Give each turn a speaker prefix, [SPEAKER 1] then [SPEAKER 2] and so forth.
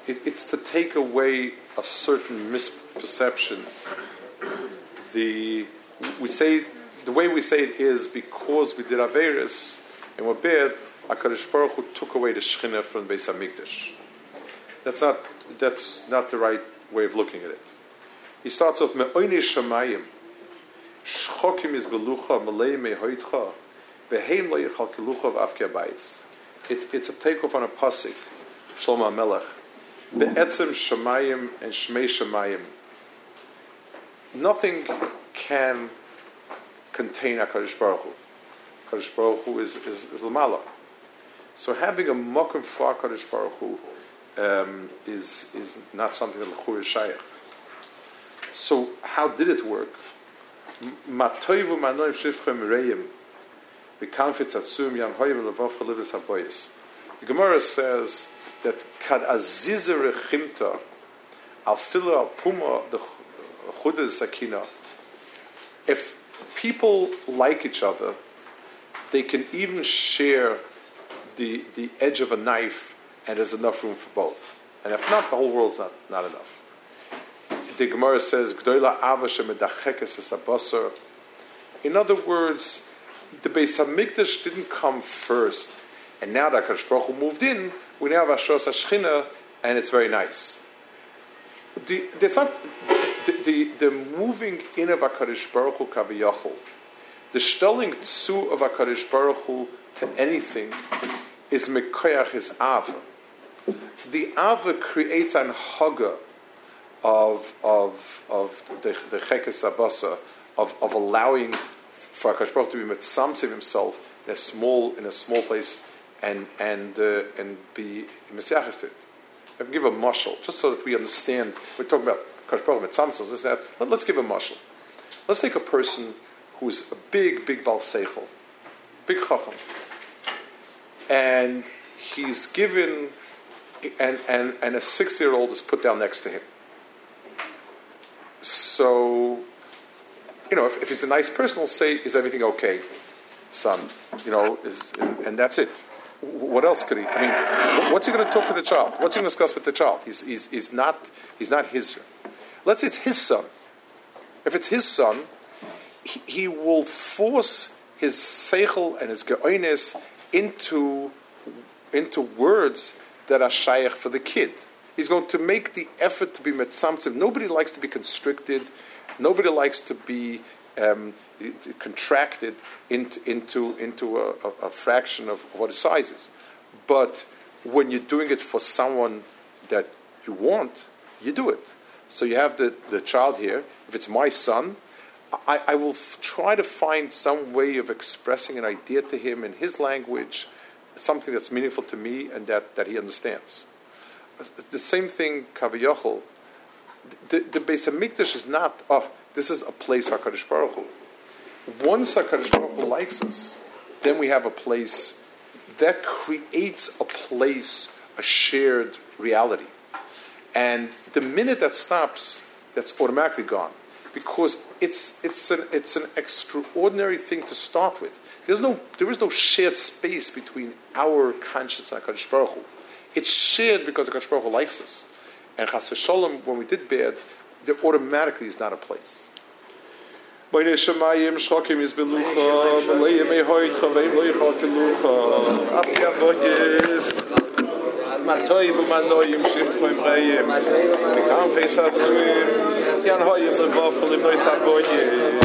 [SPEAKER 1] it's to take away a certain misperception. The way we say it is because we did Averis and we're bad, HaKadosh Baruch Hu took away the Shechina from Beis HaMikdash. That's not the right way of looking at it. He starts off Me'oinei Shamayim Shchokim is belucha Malei Mehoitcha Veheim lo yichalkelucha v'afke abayis. It's a takeoff on a pasuk, Shlomo HaMelech. Be'etzem Shamayim and Shmei Shamayim. Nothing can contain HaKadosh Baruch Hu. HaKadosh Baruch Hu is Lamala. So having a mokum for HaKadosh Baruch Hu is not something that L'chur is shayach. So how did it work? Matoivu manoim shivchem reim v'kanfetz atzum yan hoyim levav chalivus haboyis. The Gemara says that kad aziza rechimta al fila al puma the chudah sakina. If people like each other, they can even share the edge of a knife, and there's enough room for both. And if not, the whole world's not enough. The Gemara says, "Gdoila ava shemedachekes es habasar." In other words, the Beis Hamikdash didn't come first, and now that HaKadosh Baruch Hu moved in, we now have Ashros HaShechina, and it's very nice. The moving in of HaKadosh Baruch Hu kaviyachol, the stelling tzu of HaKadosh Baruch Hu to anything is mekoyach, is ava. The ava creates an haga of the chekes abasa, of allowing for HaKadosh Baruch Hu to be mitzamtzim himself in a small place and be mesiachis to it. I can give a mashal just so that we understand. We're talking about HaKadosh Baruch Hu mitzamtzim, this that. Let's give a mashal. Let's take a person who's a big bal seichel, big chacham, and he's given, and a 6-year-old is put down next to him. So, if he's a nice person, he'll say, "Is everything okay, son?" And that's it. What else could he? I mean, what's he going to talk to the child? What's he going to discuss with the child? He's not his. Let's say it's his son. If it's his son, he will force his seichel and his geoines into words that are shayach for the kid. He's going to make the effort to be metzamtzev. Nobody likes to be constricted. Nobody likes to be contracted into a fraction of what his size is. But when you're doing it for someone that you want, you do it. So you have the child here. If it's my son, I will try to find some way of expressing an idea to him in his language, something that's meaningful to me and that he understands. The same thing, Kaviyachol. The Beis HaMikdash is not, this is a place for HaKadosh Baruch Hu. Once HaKadosh Baruch Hu likes us, then we have a place that creates a shared reality. And the minute that stops, that's automatically gone. Because it's an extraordinary thing to start with. There is no shared space between our conscience and HaKadosh Baruch Hu. It's shared because HaKadosh Baruch Hu likes us. And Chas v'Sholom, when we did bad, there automatically is not a place. B'nei Shamayim shchokim yizbelucha, b'lei yemei hoytcha, v'im lo yichalkelucha, afki avoyes, matoy v'manoyim shivtchoim reim, v'kam feitz atzuim, yan hoyim levav, v'livnois avoyes.